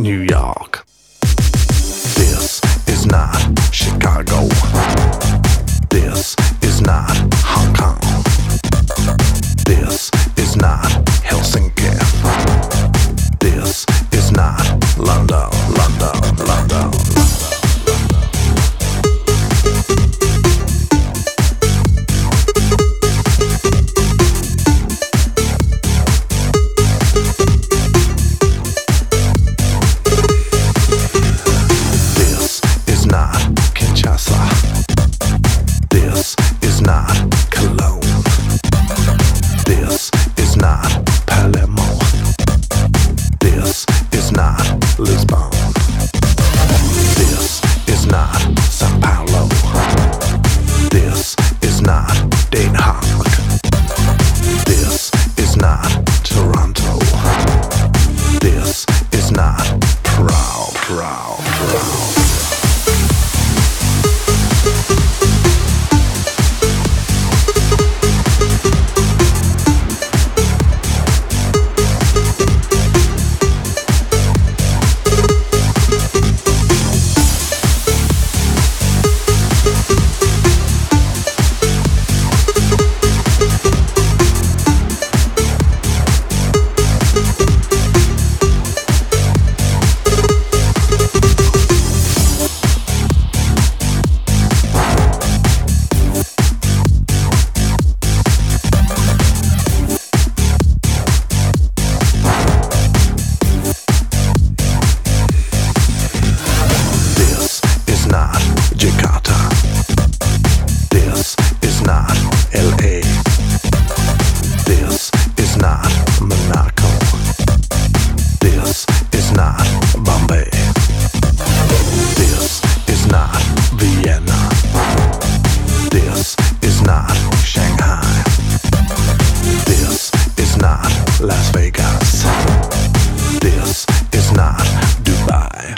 New York. This is not Chicago. This is not Hong Kong. This is not Helsinki. This is not London, London, London. This is not Kinshasa. This is not Cologne. This is not Palermo. This is not Lisbon. This is not Sao Paulo. This is not Den Haag. This is not Toronto. This is not Prague. Jakarta. This is not LA. This is not Monaco. This is not Bombay. This is not Vienna. This is not Shanghai. This is not Las Vegas. This is not Dubai.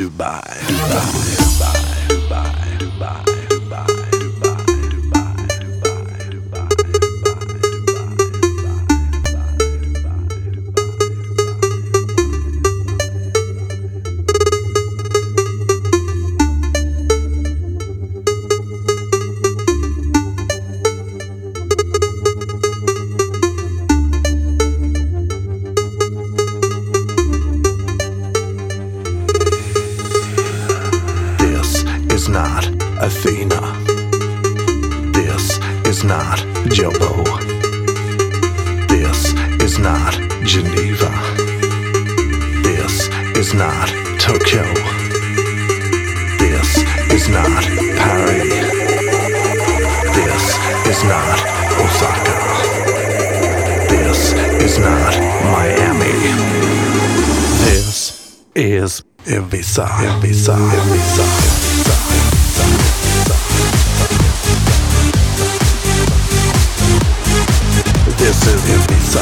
This is not Athena. This is not Jobo. This is not Geneva. This is not Tokyo. This is not Paris. This is not Osaka. This is not Miami. This is Ibiza. This is Ibiza.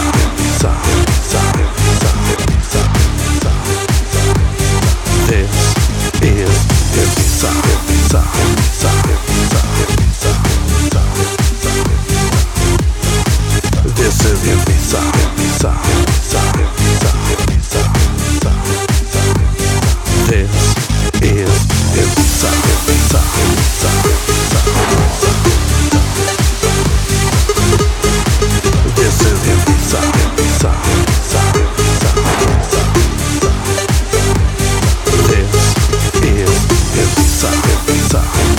This is Ibiza. This is Ibiza. This is This is Ibiza. This is Ibiza.